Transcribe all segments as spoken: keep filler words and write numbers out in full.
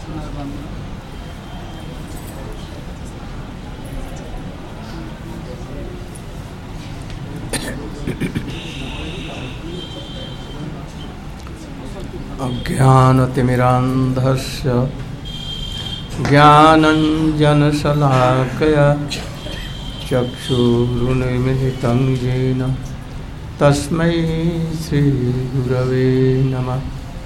अज्ञानतिमिरान्धस्य ज्ञानञ्जनशलाकया चक्षुरुन्मिलितं येन तस्मै श्रीगुरवे नमः।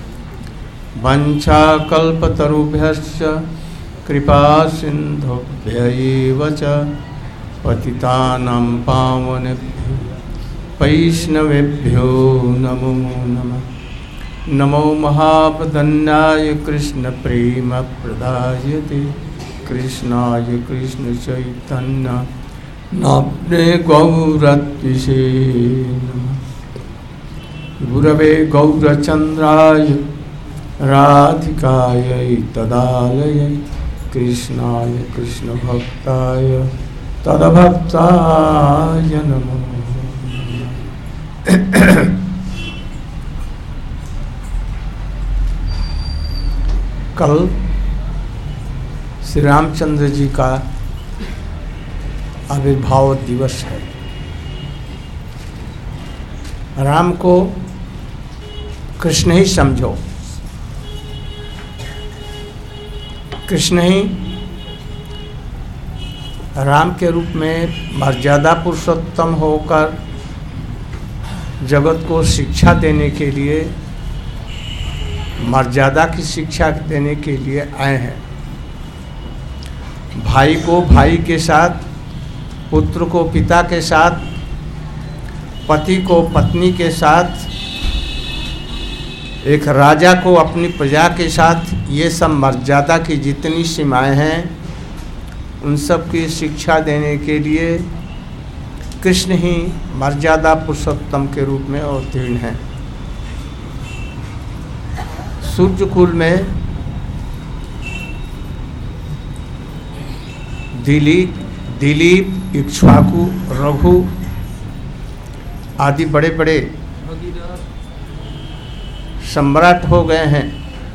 वञ्चाकल्पतरुभ्यश्च कृपासिन्धुभ्य एव च पतितानां पावनेभ्यो वैष्णवेभ्यो नमो नमः। नमो महावदन्याय कृष्णप्रेमप्रदायते कृष्णाय कृष्णचैतन्य नाम्ने गौरत्विषे नमः। गुरवे गौरचन्द्राय राधिकायै तदालयै कृष्णाय कृष्णभक्ताय तद्भक्ताय नमो। कल श्री रामचंद्र जी का आविर्भाव दिवस है। राम को कृष्ण ही समझो, कृष्ण ही राम के रूप में मर्यादा पुरुषोत्तम होकर जगत को शिक्षा देने के लिए, मर्यादा की शिक्षा देने के लिए आए हैं। भाई को भाई के साथ, पुत्र को पिता के साथ, पति को पत्नी के साथ, एक राजा को अपनी प्रजा के साथ, ये सब मर्यादा की जितनी सीमाएं हैं उन सब की शिक्षा देने के लिए कृष्ण ही मर्यादा पुरुषोत्तम के रूप में अवतीर्ण हैं। सूर्यकुल में दिलीप दिलीप इक्ष्वाकु, रघु आदि बड़े बड़े सम्राट हो गए हैं।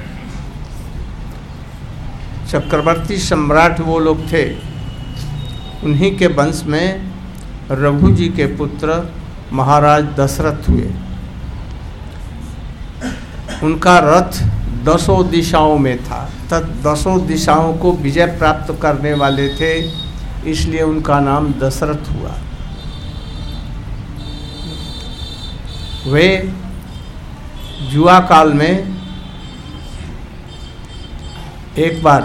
चक्रवर्ती सम्राट वो लोग थे। उन्हीं के वंश में रघु जी के पुत्र महाराज दशरथ हुए। उनका रथ दसों दिशाओं में था, तब दसों दिशाओं को विजय प्राप्त करने वाले थे, इसलिए उनका नाम दशरथ हुआ। वे जुआ काल में एक बार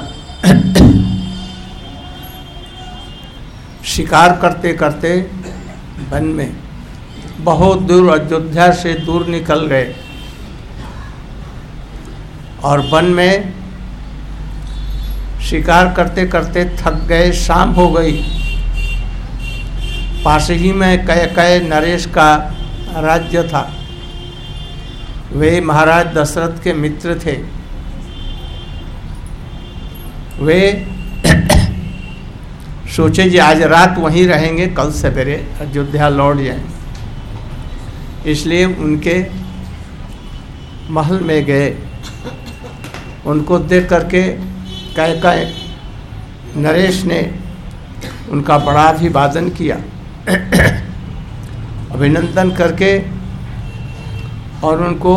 शिकार करते करते वन में बहुत दूर, अयोध्या से दूर निकल गए और वन में शिकार करते करते थक गए। शाम हो गई। पास ही में कैकेयी नरेश का राज्य था। वे महाराज दशरथ के मित्र थे। वे सोचे जी आज रात वहीं रहेंगे, कल सवेरे अयोध्या लौट जाएंगे। इसलिए उनके महल में गए। उनको देख करके कैकेयी नरेश ने उनका बड़ा अभिवादन किया, अभिनंदन करके, और उनको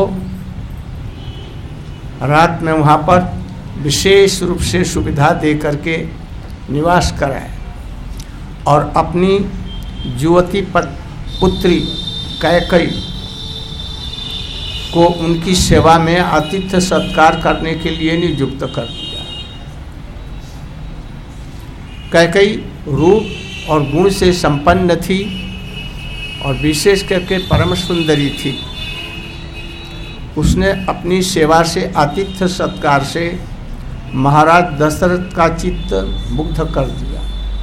रात में वहाँ पर विशेष रूप से सुविधा दे करके निवास कराया और अपनी युवती पुत्री कैकेयी को उनकी सेवा में आतिथ्य सत्कार करने के लिए नियुक्त कर दिया। कैकेयी रूप और गुण से संपन्न थी और विशेष करके परम सुंदरी थी। उसने अपनी सेवा से, आतिथ्य सत्कार से महाराज दशरथ का चित्त मुग्ध कर दिया।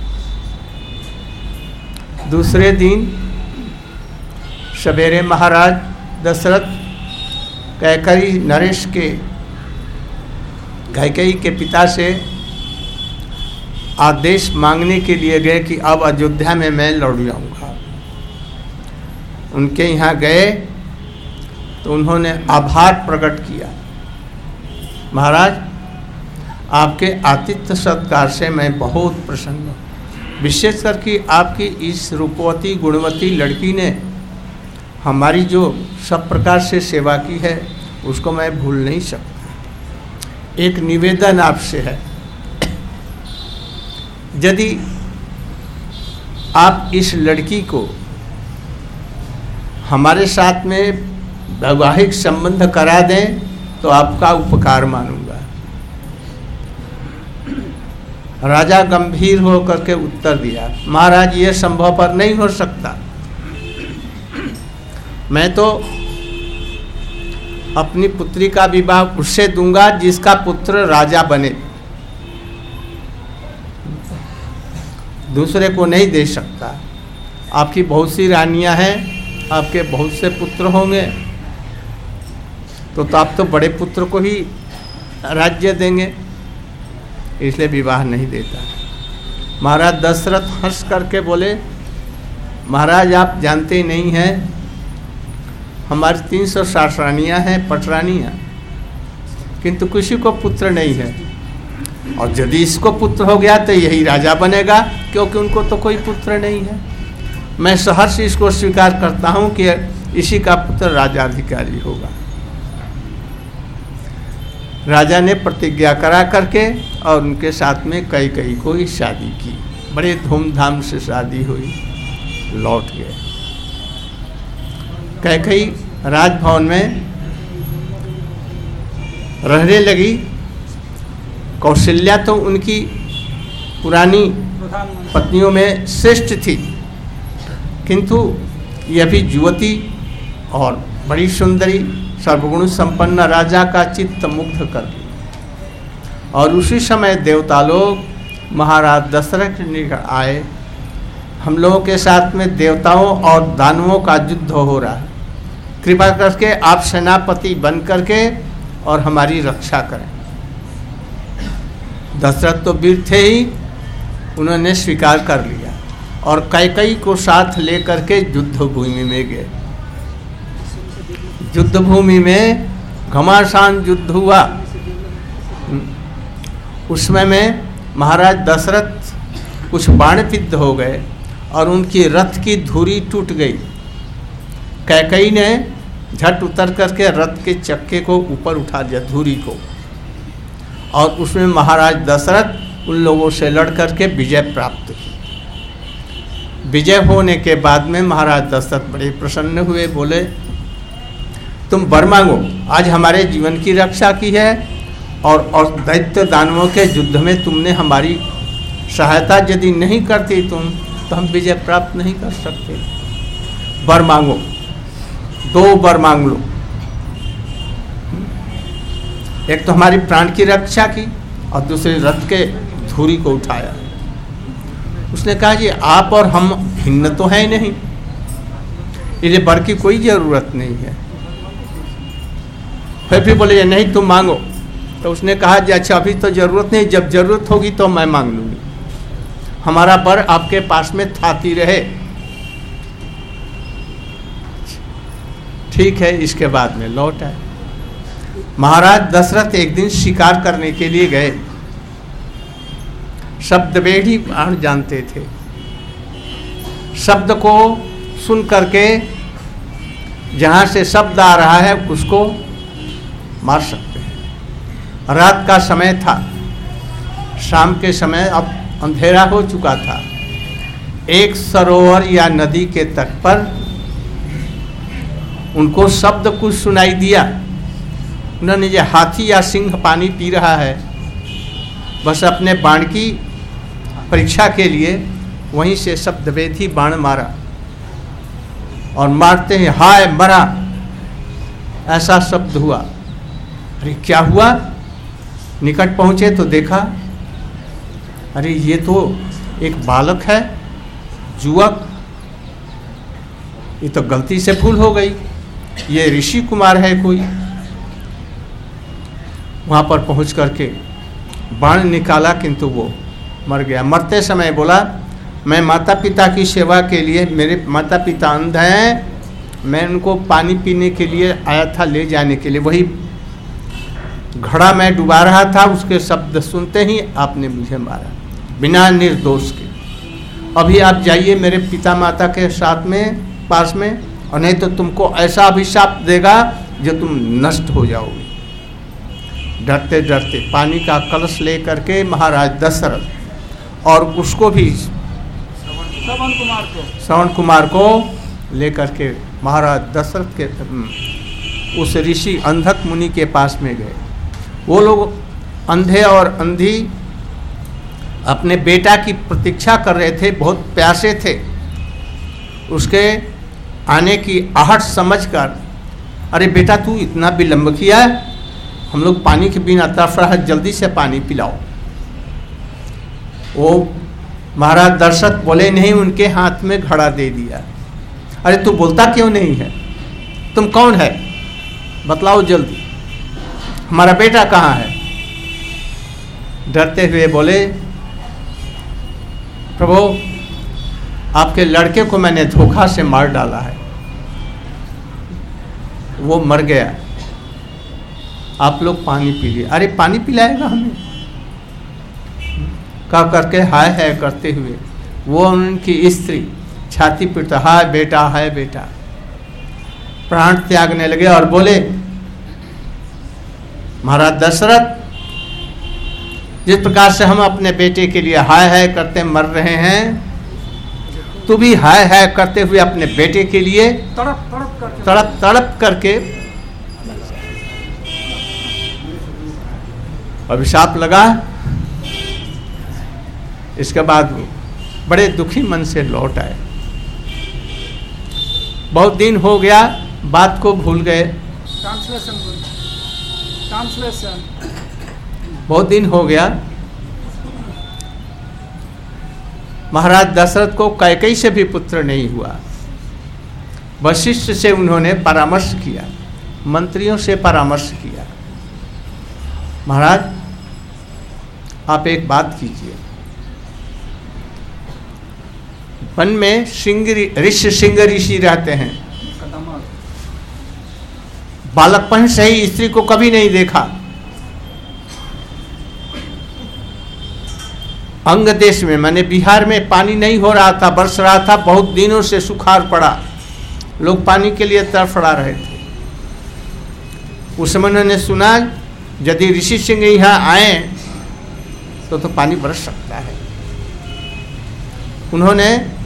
दूसरे दिन सवेरे महाराज दशरथ कैकेयी नरेश के कैकेयी के पिता से आदेश मांगने के लिए गए कि अब अयोध्या में मैं लौट जाऊंगा। उनके यहाँ गए तो उन्होंने आभार प्रकट किया, महाराज आपके आतिथ्य सत्कार से मैं बहुत प्रसन्न हूँ। विशेष करके आपकी इस रूपवती गुणवती लड़की ने हमारी जो सब प्रकार से सेवा की है उसको मैं भूल नहीं सकता। एक निवेदन आपसे है, यदि आप इस लड़की को हमारे साथ में वैवाहिक संबंध करा दें तो आपका उपकार मानूंगा। राजा गंभीर होकर के उत्तर दिया, महाराज ये संभव पर नहीं हो सकता। मैं तो अपनी पुत्री का विवाह उससे दूंगा जिसका पुत्र राजा बने, दूसरे को नहीं दे सकता। आपकी बहुत सी रानियां हैं, आपके बहुत से पुत्र होंगे, तो, तो आप तो बड़े पुत्र को ही राज्य देंगे, इसलिए विवाह नहीं देता। महाराज दशरथ हंस करके बोले, महाराज आप जानते ही नहीं हैं, हमारी तीन सौ साठ रानियाँ हैं, पटरानियाँ, किंतु किसी को पुत्र नहीं है, और यदि इसको पुत्र हो गया तो यही राजा बनेगा, क्योंकि उनको तो कोई पुत्र नहीं है। मैं सहर्ष इसको स्वीकार करता हूँ कि इसी का पुत्र राजाधिकारी होगा। राजा ने प्रतिज्ञा करा करके और उनके साथ में कई कई को ही शादी की। बड़े धूमधाम से शादी हुई, लौट गए। कैकेयी राजभवन में रहने लगी। कौशल्या तो उनकी पुरानी पत्नियों में श्रेष्ठ थी, किंतु यह भी युवती और बड़ी सुंदरी सर्वगुण संपन्न राजा का चित्त मुग्ध कर दिया। और उसी समय देवता लोग महाराज दशरथ निकट आए। हम लोगों के साथ में देवताओं और दानवों का युद्ध हो रहा है, कृपा करके आप सेनापति बन करके और हमारी रक्षा करें। दशरथ तो वीर थे ही, उन्होंने स्वीकार कर लिया और कैकेयी को साथ लेकर के युद्ध भूमि में गए। युद्ध भूमि में घमासान युद्ध हुआ। उसमें में महाराज दशरथ कुछ बाणविद्ध हो गए और उनकी रथ की धुरी टूट गई। कैकेयी ने झट उतर करके रथ के चक्के को ऊपर उठा दिया, धुरी को, और उसमें महाराज दशरथ उन लोगों से लड़ करके विजय प्राप्त की। विजय होने के बाद में महाराज दशरथ बड़े प्रसन्न हुए, बोले तुम वर मांगो, आज हमारे जीवन की रक्षा की है और और दैत्य दानवों के युद्ध में तुमने हमारी सहायता यदि नहीं करती तुम, तो हम विजय प्राप्त नहीं कर सकते। वर मांगो, दो वर मांग लो। एक तो हमारी प्राण की रक्षा की और दूसरे रथ के धुरी को उठाया। उसने कहा जी आप और हम भिन्न तो है नहीं, इसलिए वर की कोई जरूरत नहीं है। फिर भी बोले नहीं तुम मांगो। तो उसने कहा जी अच्छा अभी तो जरूरत नहीं, जब जरूरत होगी तो मैं मांग लूँगी। हमारा वर आपके पास में थाती रहे। ठीक है, इसके बाद में लौट आए। महाराज दशरथ एक दिन शिकार करने के लिए गए। शब्दवेदी बाण जानते थे, शब्द को सुन करके जहाँ से शब्द आ रहा है उसको मार सकते हैं। रात का समय था, शाम के समय अब अंधेरा हो चुका था। एक सरोवर या नदी के तट पर उनको शब्द कुछ सुनाई दिया। उन्होंने जो हाथी या सिंह पानी पी रहा है, बस अपने बाण की परीक्षा के लिए वहीं से शब्दवेदी बाण मारा और मारते ही हाय मरा ऐसा शब्द हुआ। अरे क्या हुआ? निकट पहुंचे तो देखा अरे ये तो एक बालक है, युवक, ये तो गलती से भूल हो गई, ये ऋषि कुमार है कोई। वहाँ पर पहुँच करके बाण निकाला किंतु वो मर गया। मरते समय बोला मैं माता पिता की सेवा के लिए, मेरे माता पिता अंध हैं, मैं उनको पानी पीने के लिए आया था ले जाने के लिए। वही घड़ा मैं डुबा रहा था, उसके शब्द सुनते ही आपने मुझे मारा बिना निर्दोष के। अभी आप जाइए मेरे पिता माता के साथ में पास में, और नहीं तो तुमको ऐसा अभिशाप देगा जो तुम नष्ट हो जाओगे। डरते डरते पानी का कलश ले करके महाराज दशरथ और उसको भी श्रवण कुमार को श्रवण कुमार को लेकर के महाराज दशरथ के उस ऋषि अंधक मुनि के पास में गए। वो लोग अंधे और अंधी अपने बेटा की प्रतीक्षा कर रहे थे, बहुत प्यासे थे। उसके आने की आहट समझकर, अरे बेटा तू इतना विलंब किया, हम लोग पानी के बिना तरफ रहा, जल्दी से पानी पिलाओ। वो महाराज दशरथ बोले नहीं, उनके हाथ में घड़ा दे दिया। अरे तू बोलता क्यों नहीं है, तुम कौन है, बतलाओ जल्दी, हमारा बेटा कहाँ है। डरते हुए बोले प्रभु आपके लड़के को मैंने धोखा से मार डाला है, वो मर गया, आप लोग पानी पीजिए। अरे पानी पिलाएगा हमें, कह करके हाय हाय करते हुए वो उनकी स्त्री छाती पीटता, हाय बेटा हाय बेटा, प्राण त्यागने लगे और बोले महाराज दशरथ, जिस प्रकार से हम अपने बेटे के लिए हाय हाय करते मर रहे हैं, तू भी हाय हाय करते हुए अपने बेटे के लिए तड़प तड़प करके तड़प तड़प करके अभिशाप लगा। इसके बाद वो बड़े दुखी मन से लौट आए। बहुत दिन हो गया, बात को भूल गए। ट्रांसलेशन ट्रांसलेशन बहुत दिन हो गया। महाराज दशरथ को कैकेयी से भी पुत्र नहीं हुआ। वशिष्ठ से उन्होंने परामर्श किया, मंत्रियों से परामर्श किया, महाराज आप एक बात कीजिए, वन में सिंह ऋषि सिंह ऋषि रहते हैं, बालकपन से ही स्त्री को कभी नहीं देखा। अंग देश में, मैंने बिहार में पानी नहीं हो रहा था, बरस रहा था, बहुत दिनों से सुखाड़ पड़ा, लोग पानी के लिए तड़फड़ा रहे थे। उस समय उन्होंने सुना यदि ऋषि सिंह यहाँ आए तो तो पानी बरस सकता है। उन्होंने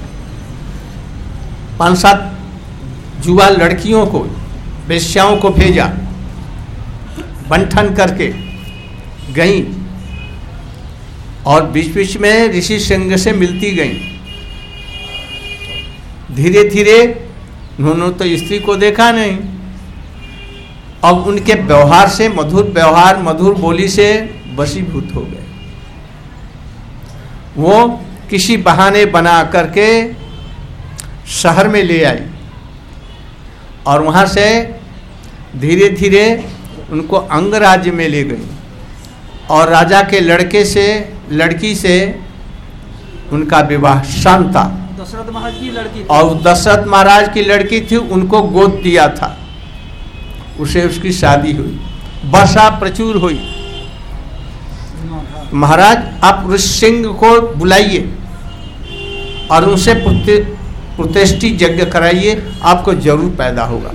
पांच सात युवा लड़कियों को, वेश्याओं को भेजा, बंठन करके गई और बीच बीच में ऋषि सिंह से मिलती गई। धीरे धीरे उन्होंने तो स्त्री को देखा नहीं, अब उनके व्यवहार से, मधुर व्यवहार मधुर बोली से वशीभूत हो गए। वो किसी बहाने बना करके शहर में ले आई और वहाँ से धीरे धीरे उनको अंगराज्य में ले गई और राजा के लड़के से, लड़की से उनका विवाह शांता, दशरथ महाराज की लड़की थी, और दशरथ महाराज की लड़की थी, उनको गोद दिया था, उसे उसकी शादी हुई, वर्षा प्रचुर हुई। महाराज आप ऋषिसिंह को बुलाइए और उनसे प्रतिष्ठि यज्ञ कराइए, आपको जरूर पैदा होगा।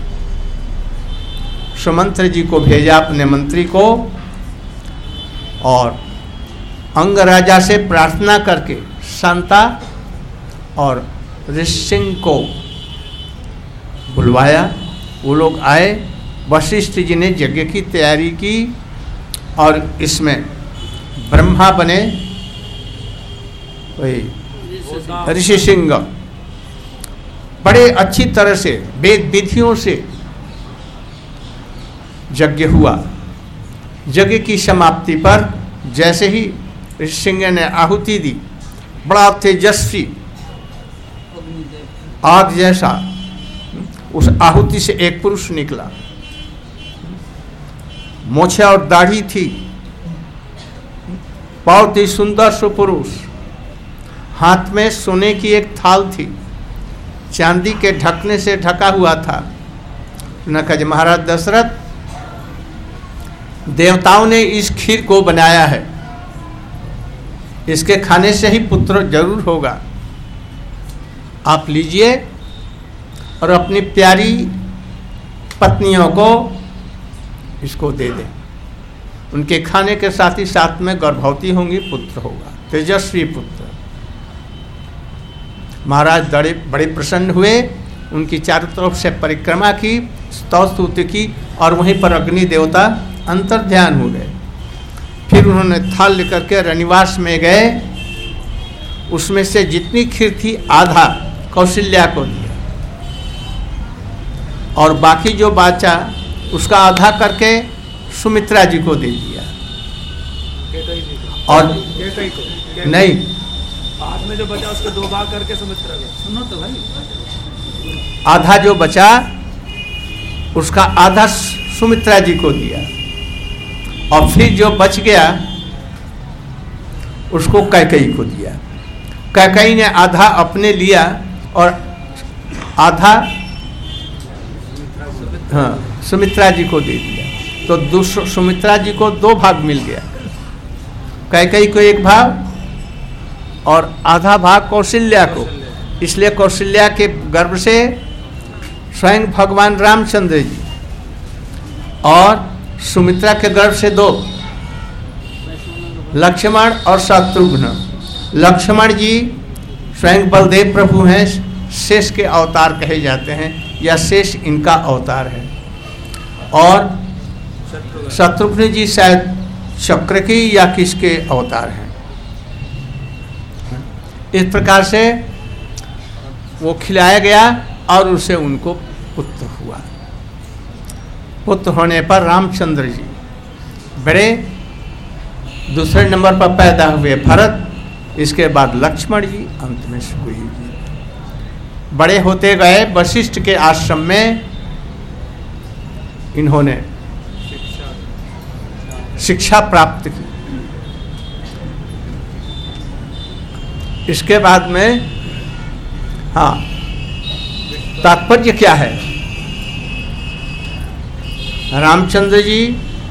सुमंत्र जी को भेजा अपने मंत्री को और अंग राजा से प्रार्थना करके शांता और ऋषिसिंह को बुलवाया। वो लोग आए, वशिष्ठ जी ने यज्ञ की तैयारी की और इसमें ब्रह्मा बने वही ऋषि सिंह, बड़े अच्छी तरह से वेद विधियों से यज्ञ हुआ। यज्ञ की समाप्ति पर जैसे ही ऋषि सिंह ने आहुति दी, बड़ा तेजस्वी आग जैसा उस आहुति से एक पुरुष निकला, मोछे और दाढ़ी थी, बहुत ही सुंदर सुपुरुष, हाथ में सोने की एक थाल थी, चांदी के ढकने से ढका हुआ था। उन्होंने कहा महाराज दशरथ, देवताओं ने इस खीर को बनाया है, इसके खाने से ही पुत्र जरूर होगा। आप लीजिए और अपनी प्यारी पत्नियों को इसको दे दें। उनके खाने के साथ ही साथ में गर्भवती होंगी, पुत्र होगा, तेजस्वी पुत्र। महाराज बड़े बड़े प्रसन्न हुए, उनकी चारों तरफ से परिक्रमा की, स्तव स्तुति की और वहीं पर अग्नि देवता अंतर्ध्यान हो गए। फिर उन्होंने थाल लेकर के रनिवास में गए, उसमें से जितनी खीर थी आधा कौशल्या को दिया और बाकी जो बाचा उसका आधा करके सुमित्रा जी को दे दिया। और नहीं, बाद में जो बचा उसको दो भाग करके सुमित्रा को। सुनो तो भाई, आधा जो बचा उसका आधा सुमित्रा जी को दिया और फिर जो बच गया उसको कैकेयी को दिया। कैकेयी ने आधा अपने लिया और आधा हाँ सुमित्रा जी को दे दिया। तो दूसरा सुमित्रा जी को दो भाग मिल गया, कैकेयी को एक भाग और आधा भाग कौशल्या को। इसलिए कौशल्या के गर्भ से स्वयं भगवान रामचंद्र जी और सुमित्रा के गर्भ से दो, लक्ष्मण और शत्रुघ्न। लक्ष्मण जी स्वयं बलदेव प्रभु हैं, शेष के अवतार कहे जाते हैं या शेष इनका अवतार है। और शत्रुघ्न जी शायद चक्र की या किसके अवतार हैं। इस प्रकार से वो खिलाया गया और उसे उनको पुत्र हुआ। पुत्र होने पर रामचंद्र जी बड़े, दूसरे नंबर पर पैदा हुए भरत, इसके बाद लक्ष्मण जी, अंत में सुग्रीव जी। बड़े होते गए, वशिष्ठ के आश्रम में इन्होंने शिक्षा प्राप्त की। इसके बाद में हाँ तात्पर्य क्या है, रामचंद्र जी,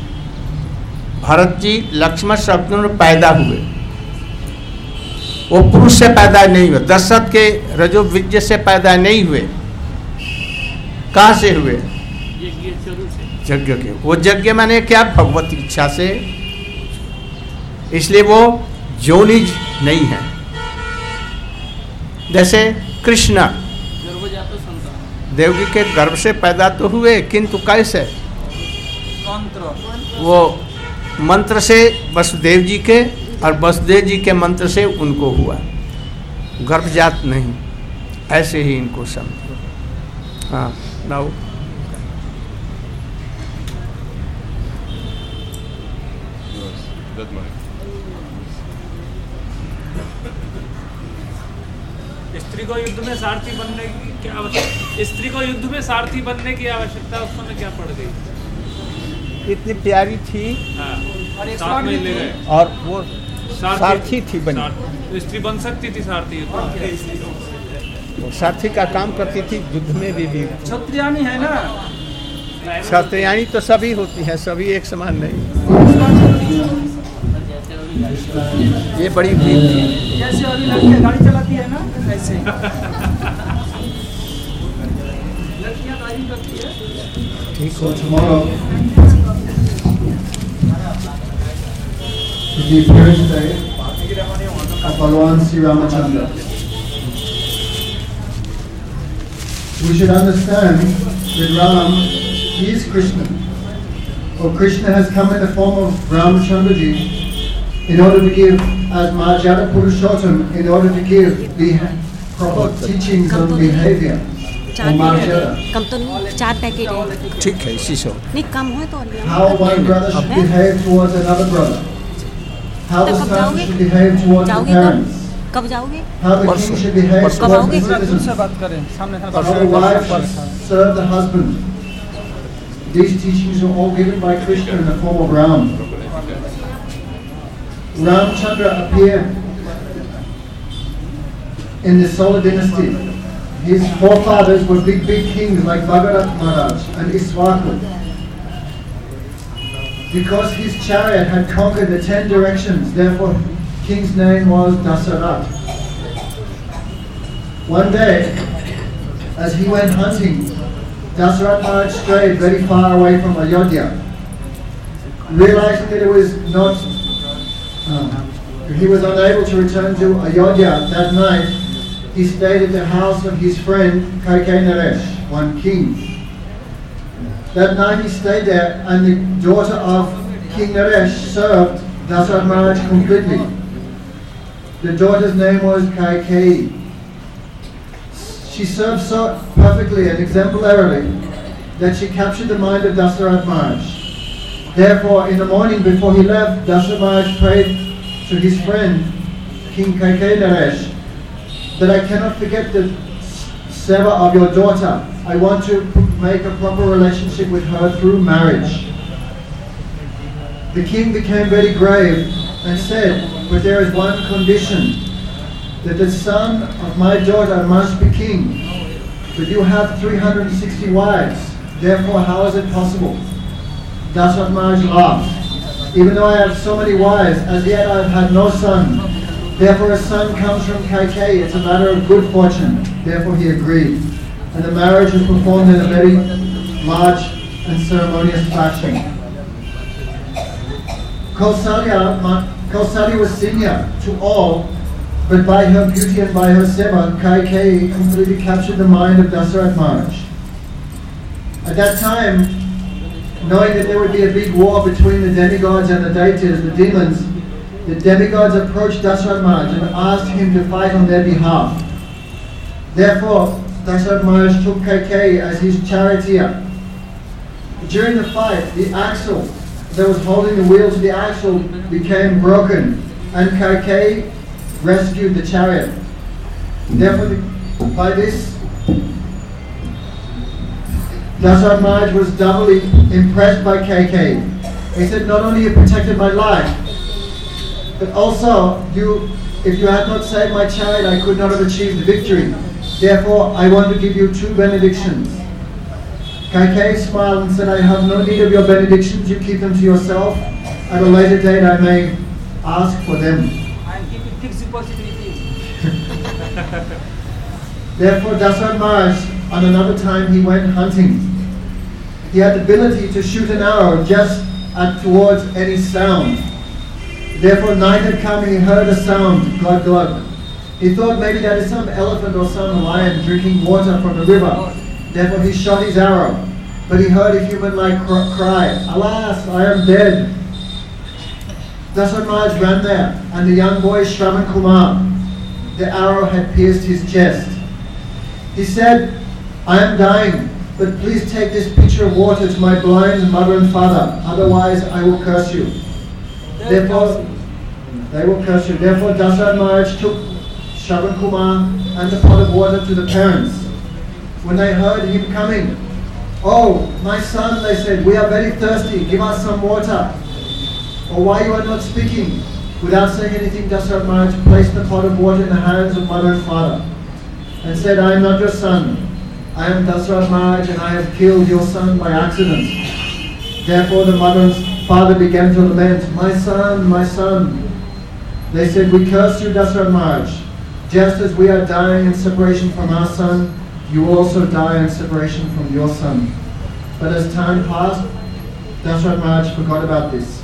भरत जी, लक्ष्मण शत्रुघ्न पैदा हुए, वो पुरुष से पैदा नहीं हुए, दशरथ के रजोविज्ञ से पैदा नहीं हुए। कहाँ से हुए? यज्ञ के। वो यज्ञ माने क्या? भगवत इच्छा से। इसलिए वो जोनिज नहीं है। जैसे कृष्ण देवकी के गर्भ से पैदा तो हुए, किंतु कैसे? वो मंत्र से वसुदेव जी के, और वसुदेव जी के मंत्र से उनको हुआ, गर्भजात नहीं। ऐसे ही इनको समझो। हाँ नाउ स्त्री को युद्ध में सारथी बनने की क्या आवश्यकता? स्त्री को युद्ध में सारथी बनने की आवश्यकता उस समय क्या पड़ गई? इतनी प्यारी थी। हाँ। और साथ में ले गए और वो सारथी थी बनी। तो स्त्री बन सकती थी सारथी? वो सारथी का काम करती थी, युद्ध में भी भी क्षत्रियानी है ना। क्षत्रियानी तो सभी होती हैं, सभी एक समान नहीं। ये बड़ी भीड़ थी। जैसे अभी लड़कियां गाड़ी चलाती है ना, ऐसे लड़कियां गाड़ी करती है। ठीक हो। The appearance day of Bhagavan Sri Ramachandra. We should understand that Ram is Krishna, or Krishna has come in the form of Ramachandra ji in order to give, as Mahajana Purushottam, in order to give the proper teachings on behavior. कम तो नहीं, चार packet है। ठीक है, इसी से नहीं कम हो तो How one brother should behave towards another brother. How the son should behave towards the parents. कब जाओगे? How the king should behave towards the citizens. बात करें सामने। How the wife should serve the husband. These teachings are all given by Krishna in the form of Ram. Ramchandra appeared in the Solar dynasty. His forefathers were big, big kings like Bhagarath Maharaj and Iswaku. because his chariot had conquered the ten directions, therefore king's name was Dasarath. One day, as he went hunting, Dasarath Maharaj strayed very far away from Ayodhya. Realizing that it was not, um, he was unable to return to Ayodhya that night, he stayed at the house of his friend Kaikei Naresh, one king. That night he stayed there, and the daughter of King Naresh served Dasarath Maharaj completely. The daughter's name was Kaikeyi. She served so perfectly and exemplarily that she captured the mind of Dasarath Maharaj. Therefore, in the morning before he left, Dasarath Maharaj prayed to his friend, King Kaikei Naresh, that I cannot forget the seva of your daughter. I want to make a proper relationship with her through marriage. The king became very grave and said, but there is one condition, that the son of my daughter must be king. But you have three hundred sixty wives, therefore how is it possible? Dasarath Maharaj laughed. Even though I have so many wives, as yet I have had no son. Therefore a son comes from Kaikeyi, it's a matter of good fortune. Therefore he agreed. And the marriage was performed in a very large and ceremonious fashion. Kausalya, Kausalya was senior to all, but by her beauty and by her seva, Kaikeyi completely captured the mind of Dasarath Maharaj. At that time, knowing that there would be a big war between the demigods and the deities, the demons, the demigods approached Dasarath Maharaj and asked him to fight on their behalf. Therefore, Dasarath Maharaj took Kaikeyi as his charioteer. During the fight, the axle that was holding the wheel to the axle became broken, and Kaikeyi rescued the chariot. Therefore, the, by this, Dasarath Maharaj was doubly impressed by Kaikeyi. He said, not only you protected my life, but also, you, if you had not saved my chariot, I could not have achieved the victory. Therefore, I want to give you two benedictions. Kaikeyi smiled and said, I have no need of your benedictions, you keep them to yourself. At a later date, I may ask for them. I give you fixed deposit with you. Therefore, Dasarath Maharaj, on another time, he went hunting. He had the ability to shoot an arrow just at, towards any sound. Therefore, night had come and he heard a sound, glug glug. He thought maybe that is some elephant or some lion drinking water from the river. Therefore, he shot his arrow. But he heard a human-like cr- cry, alas, I am dead. Dasarath Maharaj ran there, and the young boy Shravan Kumar, the arrow had pierced his chest. He said, I am dying, but please take this pitcher of water to my blind mother and father, otherwise I will curse you. Therefore, they will curse you. Therefore, Dasarath Maharaj took Shravan Kumar and the pot of water to the parents. When they heard him coming, oh, my son, they said, we are very thirsty, give us some water. Or why you are not speaking? Without saying anything, Dasarath Maharaj placed the pot of water in the hands of mother and father and said, I am not your son. I am Dasarath Maharaj and I have killed your son by accident. Therefore the mother and father began to lament, my son, my son. They said, we curse you, Dasarath Maharaj. Just as we are dying in separation from our son, you will also die in separation from your son. But as time passed, Dasarath Maharaj forgot about this.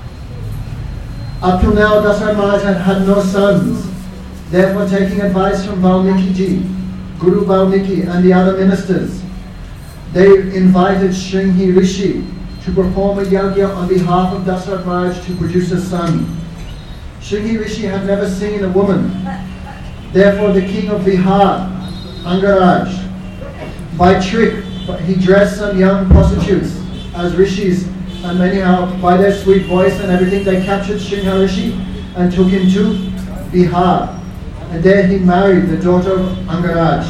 Up till now, Dasarath Maharaj had had no sons. Therefore, taking advice from Valmiki Ji, Guru Valmiki and the other ministers, they invited Shringi Rishi to perform a yajna on behalf of Dasarath Maharaj to produce a son. Shringi Rishi had never seen a woman. Therefore, the king of Bihar, Angaraj, by trick, he dressed some young prostitutes as rishis, and anyhow, by their sweet voice and everything, they captured Shringi Rishi and took him to Bihar. And there he married the daughter of Angaraj.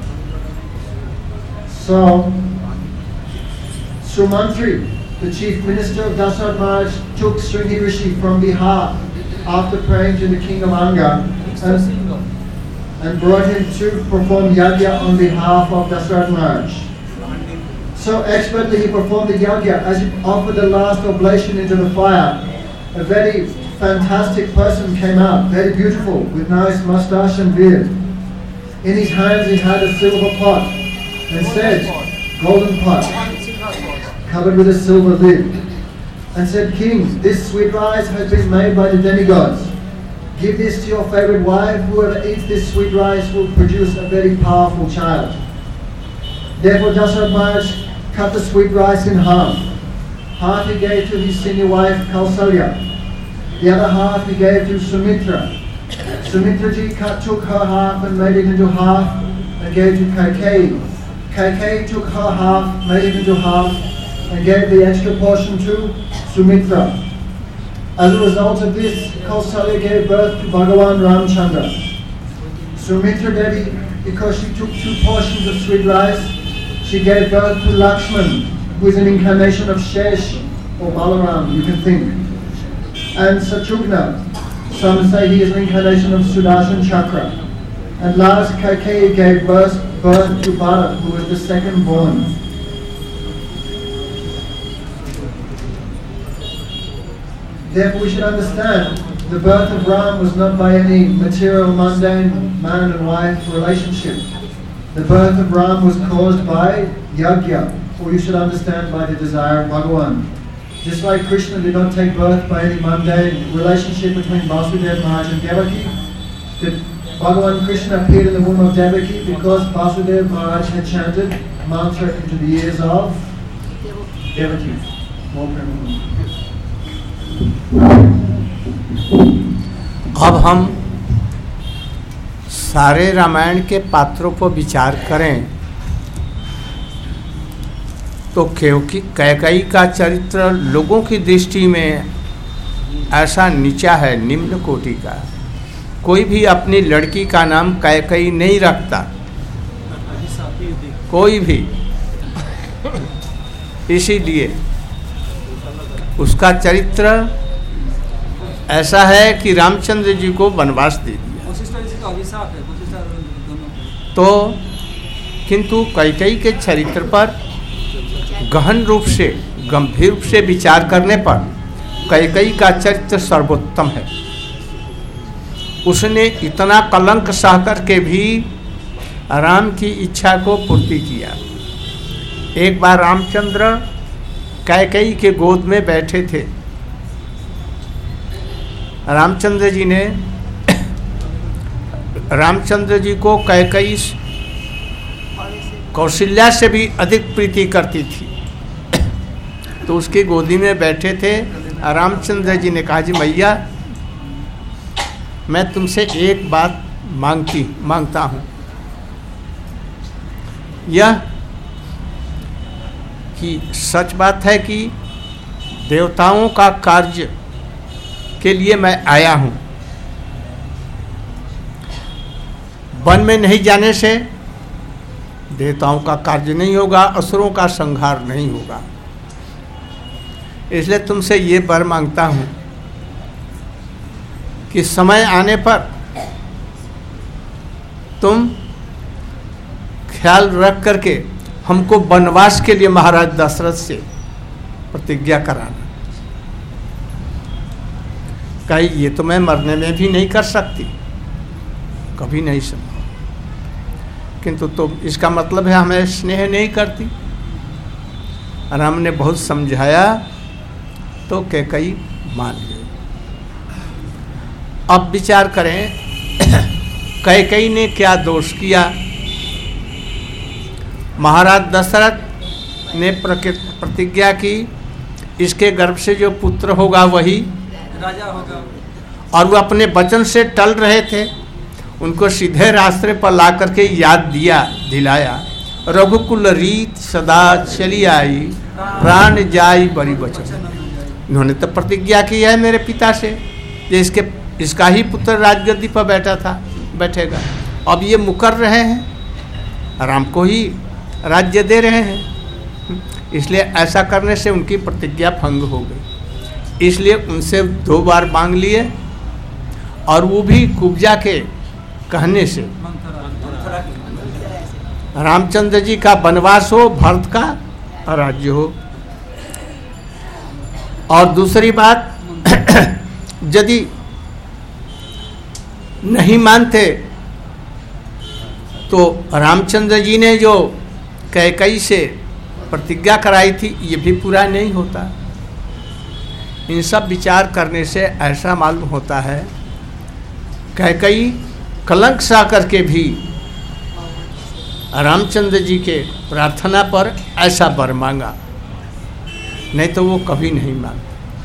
So, Sumantri, the chief minister of Dasarath Maharaj, took Shringi Rishi from Bihar after praying to the king of Anga and, and brought him to perform yajna on behalf of Dasarath Maharaj. So expertly he performed the yajna. As he offered the last oblation into the fire, a very fantastic person came out, very beautiful, with nice mustache and beard. In his hands he had a silver pot, and said, golden pot, covered with a silver lid, and said, King, this sweet rice has been made by the demigods. Give this to your favorite wife. Whoever eats this sweet rice will produce a very powerful child. Therefore Dasharatha Maharaj cut the sweet rice in half. Half he gave to his senior wife Kausalya. The other half he gave to Sumitra. Sumitra ji cut, took her half and made it into half and gave to Kaikeyi. Kaikeyi took her half, made it into half and gave the extra portion to Sumitra. As a result of this, Kausalya gave birth to Bhagavan Ramchandra. Sumitra Devi, because she took two portions of sweet rice, she gave birth to Lakshman, who is an incarnation of Shesh or Balaram, you can think. And Satrugna, some say he is an incarnation of Sudarshan Chakra. And last, Kaikeyi gave birth, birth to Bharat, who was the second born. Therefore we should understand the birth of Ram was not by any material, mundane man and wife relationship. The birth of Ram was caused by yajna, or you should understand by the desire of Bhagavan. Just like Krishna did not take birth by any mundane relationship between Vasudeva Maharaj and Devaki, that Bhagavan Krishna appeared in the womb of Devaki because Vasudeva Maharaj had chanted mantra into the ears of Devaki. अब हम सारे रामायण के पात्रों पर विचार करें तो क्योंकि कैकेयी का चरित्र लोगों की दृष्टि में ऐसा नीचा है, निम्न कोटि का। कोई भी अपनी लड़की का नाम कैकेयी नहीं रखता, कोई भी। इसीलिए उसका चरित्र ऐसा है कि रामचंद्र जी को वनवास दे दिया। तो किंतु कैकेयी के चरित्र पर गहन रूप से, गंभीर रूप से विचार करने पर कैकेयी का चरित्र सर्वोत्तम है। उसने इतना कलंक सह करके भी राम की इच्छा को पूर्ति किया। एक बार रामचंद्र कैकेयी के गोद में बैठे थे। रामचंद्र जी ने रामचंद्र जी को कैकेयी कौशल्या से भी अधिक प्रीति करती थी। तो उसकी गोदी में बैठे थे। रामचंद्र जी ने कहा, जी मैया, मैं तुमसे एक बात मांगती मांगता हूँ, यह कि सच बात है कि देवताओं का कार्य के लिए मैं आया हूँ। वन में नहीं जाने से देवताओं का कार्य नहीं होगा, असुरों का संहार नहीं होगा। इसलिए तुमसे ये वर मांगता हूँ कि समय आने पर तुम ख्याल रख करके हमको वनवास के लिए महाराज दशरथ से प्रतिज्ञा कराना। कही, ये तो मैं मरने में भी नहीं कर सकती, कभी नहीं संभव। किंतु तुम, इसका मतलब है हमें स्नेह नहीं करती। राम ने बहुत समझाया तो कैकेयी मान गई। अब विचार करें कैकेयी ने क्या दोष किया। महाराज दशरथ ने प्रतिज्ञा की, इसके गर्भ से जो पुत्र होगा वही राजा होगा, और वो अपने वचन से टल रहे थे। उनको सीधे रास्ते पर ला करके याद दिया दिलाया, रघुकुल रीत सदा चली आई, प्राण जाई बड़ी वचन। इन्होंने तो प्रतिज्ञा की है मेरे पिता से, ये इसके इसका ही पुत्र राजगद्दी पर बैठा था बैठेगा। अब ये मुकर रहे हैं, राम को ही राज्य दे रहे हैं, इसलिए ऐसा करने से उनकी प्रतिज्ञा भंग हो गई। इसलिए उनसे दो बार मांग लिए, और वो भी कुब्जा के कहने से। रामचंद्र जी का वनवास हो, भरत का राज्य हो। और दूसरी बात, यदि नहीं मानते तो रामचंद्र जी ने जो कैकेयी से प्रतिज्ञा कराई थी ये भी पूरा नहीं होता। इन सब विचार करने से ऐसा मालूम होता है कैकेयी कलंक सा करके भी रामचंद्र जी के प्रार्थना पर ऐसा वर मांगा, नहीं तो वो कभी नहीं मांगती।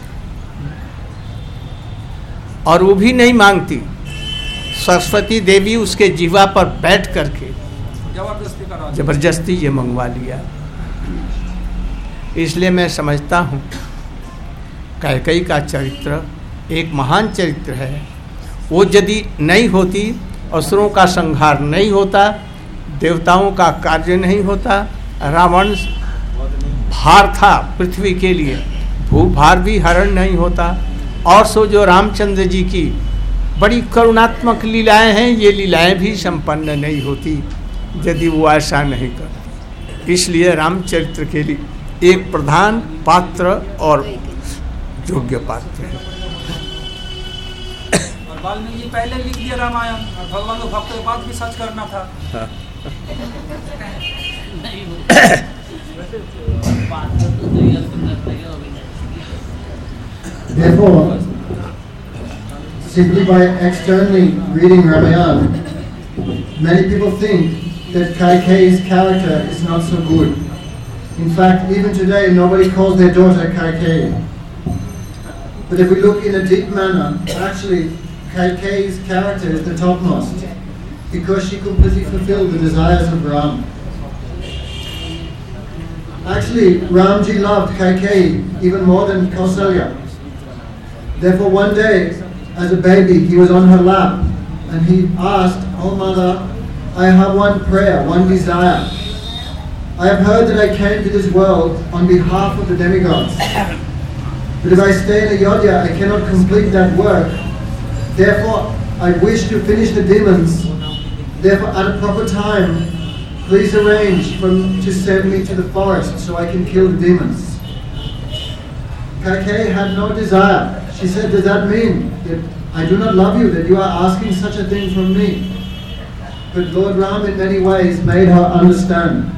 और वो भी नहीं मांगती, सरस्वती देवी उसके जीवा पर बैठ करके जबरदस्ती ये मंगवा लिया। इसलिए मैं समझता हूँ कैकेयी का चरित्र एक महान चरित्र है। वो यदि नहीं होती, असुरों का संहार नहीं होता, देवताओं का कार्य नहीं होता, रावण भार था पृथ्वी के लिए, भूभार भी हरण नहीं होता, और सो जो रामचंद्र जी की बड़ी करुणात्मक लीलाएं हैं, ये लीलाएं भी संपन्न नहीं होती यदि वो ऐसा नहीं करते। इसलिए रामचरित्र के लिए एक प्रधान पात्र और योग्य पात्र है। और वाल्मीकि जी पहले लिख दिया रामायण, और भगवान को भक्त के बाद भी सच करना था। Therefore, simply by externally reading Ramayana, many people think that Kaikeyi's character is not so good. In fact, even today, nobody calls their daughter Kaikeyi. But if we look in a deep manner, actually, Kaikeyi's character is the topmost, because she completely fulfilled the desires of Ram. Actually, Ramji loved Kaikeyi even more than Kausalya. Therefore, one day, as a baby, he was on her lap, and he asked, "Oh mother, I have one prayer, one desire. I have heard that I came to this world on behalf of the demigods. But if I stay in Ayodhya, I cannot complete that work. Therefore, I wish to finish the demons. Therefore, at a proper time, please arrange for, to send me to the forest so I can kill the demons." Kaikeyi had no desire. She said, "Does that mean that I do not love you, that you are asking such a thing from me?" But Lord Ram in many ways made her understand.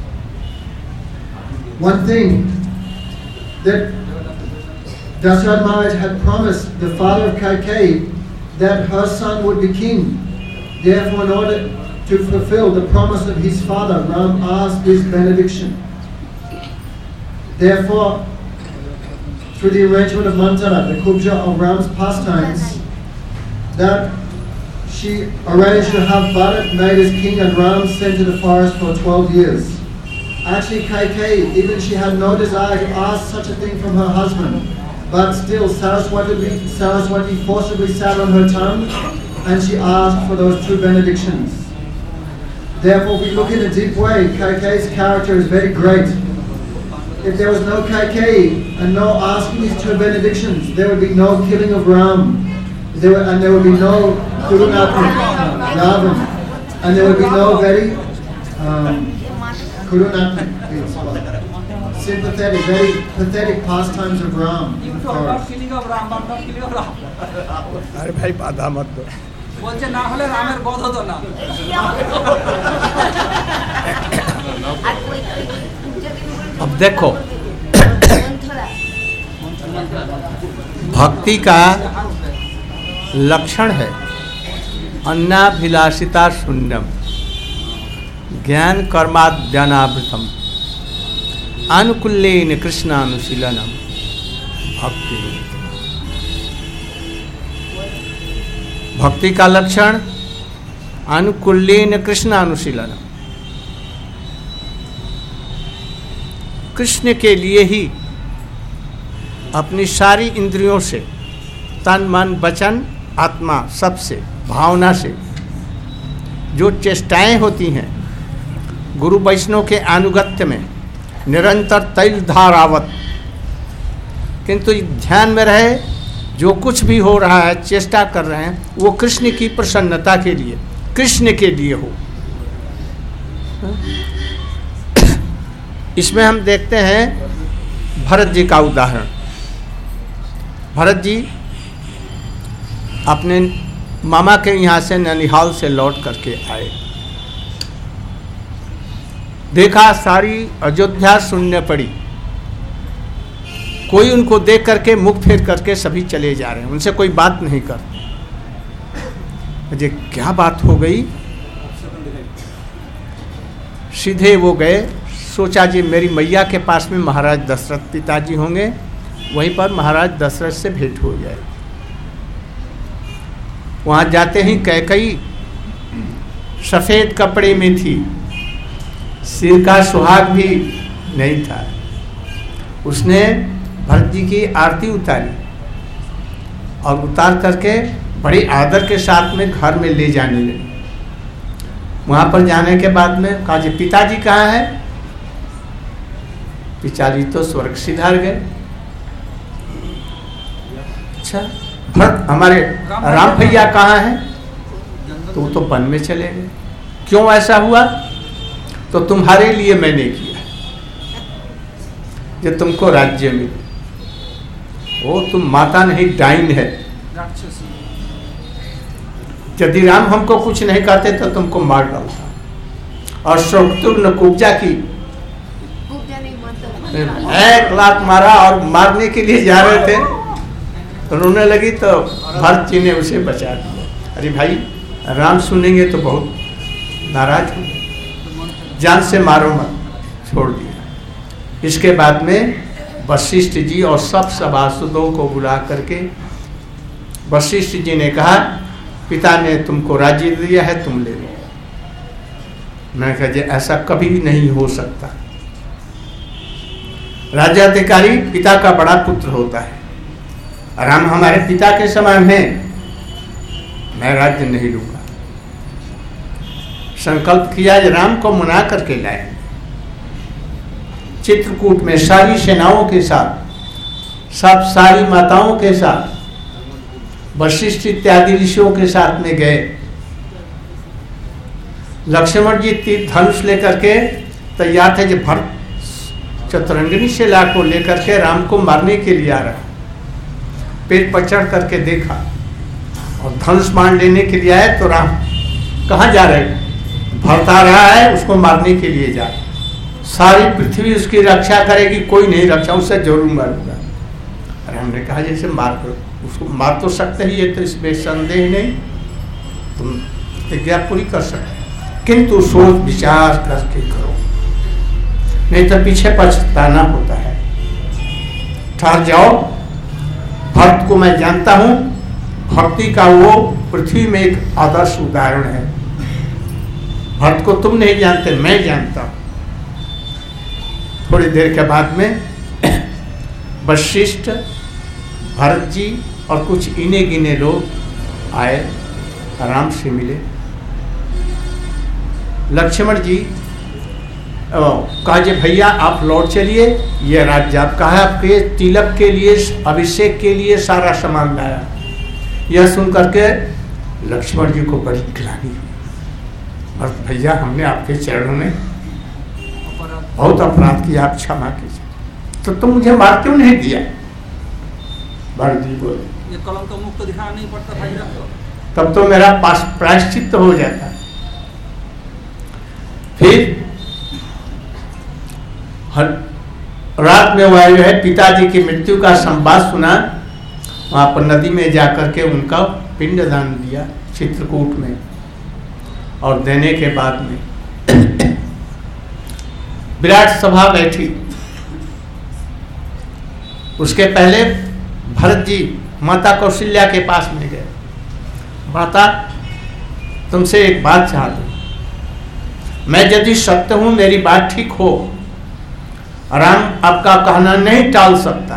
One thing, that Dasharatha Maharaj had promised the father of Kaikeyi that her son would be king. Therefore, in order to fulfill the promise of his father, Ram asked this benediction. Therefore, through the arrangement of Mantara, the Kubja of Ram's pastimes, that she arranged to have Bharat made as king and Ram sent to the forest for twelve years. Actually, Kaikeyi, even she had no desire to ask such a thing from her husband, but still Saraswati, Saraswati forcibly sat on her tongue and she asked for those two benedictions. Therefore, if we look in a deep way, Kaikeyi's character is very great. If there was no Kaikeyi and no asking these two benedictions, there would be no killing of Ram, there were, and there would be no Kurunatma, Ravan, and there would be no very um, Kurunatma, sympathetic, very pathetic pastimes of Ram. You talk about killing of Ram, but not killing of Ram. अरे भाई बाधा मत दो। বলছে না হলে রামের বধ হতো না। अब देखो, भक्ति का लक्षण है अन्नाभिलाषिता शून्यम ज्ञान कर्माद्यानावृतम अनुकूल्येन कृष्णानुशीलनम भक्ति। भक्ति का लक्षण अनुकूल्येन कृष्णानुशीलनम, कृष्ण के लिए ही अपनी सारी इंद्रियों से, तन मन वचन आत्मा सबसे, भावना से जो चेष्टाएं होती हैं, गुरु वैष्णव के अनुगत्य में निरंतर तैल धारावत, किंतु ध्यान में रहे जो कुछ भी हो रहा है, चेष्टा कर रहे हैं, वो कृष्ण की प्रसन्नता के लिए, कृष्ण के लिए हो। इसमें हम देखते हैं भरत जी का उदाहरण। भरत जी अपने मामा के यहाँ से ननिहाल से लौट करके आए, देखा सारी अयोध्या शून्य पड़ी, कोई उनको देख करके मुख फेर करके सभी चले जा रहे हैं, उनसे कोई बात नहीं करते। मुझे क्या बात हो गई, सीधे वो गए, सोचा जी मेरी मैया के पास में महाराज दशरथ पिताजी होंगे, वहीं पर महाराज दशरथ से भेंट हो जाए। वहाँ जाते ही कैकई सफ़ेद कपड़े में थी, सिर का सुहाग भी नहीं था। उसने भरत जी की आरती उतारी और उतार करके बड़ी आदर के साथ में घर में ले जाने लगी। वहाँ पर जाने के बाद में कहा जी पिताजी कहाँ है? पिताजी तो स्वर्ग सिधार गए। अच्छा भरत हमारे राम भैया कहाँ हैं? तो वो तो वन में चले गए। क्यों ऐसा हुआ? तो तुम्हारे लिए मैंने किया जो तुमको राज्य मिले। वो तुम माता नहीं डाइन है, यदि राम हमको कुछ नहीं कहते तो तुमको मार डालता। और शत्रुघ्न कुब्जा की एक लाख मारा और मारने के लिए जा रहे थे, रोने लगी तो भरत जी ने उसे बचा दिया। अरे भाई राम सुनेंगे तो बहुत नाराज होंगे, जान से मारो मत, छोड़ दिया। इसके बाद में वशिष्ठ जी और सब सभासदों को बुला करके वशिष्ठ जी ने कहा पिता ने तुमको राज्य दिया है, तुम ले लो। मैं कहा जी ऐसा कभी नहीं हो सकता, राज्याधिकारी पिता का बड़ा पुत्र होता है, राम हमारे पिता के समान है, मैं राज्य नहीं लूंगा। संकल्प किया राम को मना करके लाए। चित्रकूट में सारी सेनाओं के साथ, सब सारी माताओं के साथ, वशिष्ठ इत्यादि ऋषियों के साथ में गए। लक्ष्मण जी तीर धनुष लेकर के तैयार थे, जब भरत चतुरंगिनी शिला को लेकर के राम को मारने के लिए आ रहा। पेट पर चढ़ करके देखा और धनुष बाण लेने के लिए आए तो राम कहाँ जा रहे? भरत आ रहा है, उसको मारने के लिए जा रहे। सारी पृथ्वी उसकी रक्षा करेगी, कोई नहीं रक्षा, उसे जरूर मारूंगा। राम ने कहा जैसे मार करो, उसको मार तो सकते ही, ये तो इसमें संदेह नहीं, तुम प्रतिज्ञा पूरी कर सकते, किंतु सोच विचार करके करो, नहीं तो पीछे पछताना होता है। ठहर जाओ, भक्त को मैं जानता हूं, भक्ति का वो पृथ्वी में एक आदर्श उदाहरण है। भक्त को तुम नहीं जानते, मैं जानता हूं। थोड़ी देर के बाद में वशिष्ठ, भरत जी और कुछ इने गिने लोग आए, राम से मिले। लक्ष्मण जी कहा जी भैया आप लौट चलिए, ये राज्य आपका है, आपके तिलक के लिए, अभिषेक के लिए सारा सामान लाया। यह सुन करके लक्ष्मण जी को बड़ी ग्लानि हुई। भरत भैया हमने आपके चरणों में बहुत अपराध किया, आप क्षमा कीजिए। तो तुम मुझे मार क्यों नहीं दिया? भरत जी बोले ये कलम तो मुख तो दिखाना नहीं पड़ता भाई, तब तो मेरा पास प्रायश्चित हो जाता। फिर हर रात में वह जो है पिताजी की मृत्यु का संवाद सुना, वहां पर नदी में जाकर के उनका पिंडदान दिया चित्रकूट में। और देने के बाद में विराट सभा बैठी। उसके पहले भरत जी माता कौशल्या के पास में गए। माता तुमसे एक बात चाहता हूं, मैं यदि सत्य हूं, मेरी बात ठीक हो, राम आपका कहना नहीं टाल सकता,